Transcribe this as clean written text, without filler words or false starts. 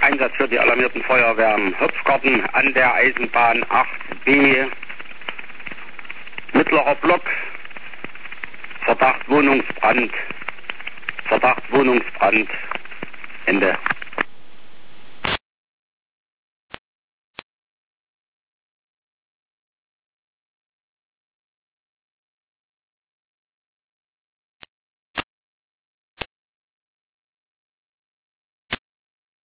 Einsatz für die alarmierten Feuerwehren Hopfgarten an der Eisenbahn 8b, mittlerer Block, Verdacht Wohnungsbrand, Ende.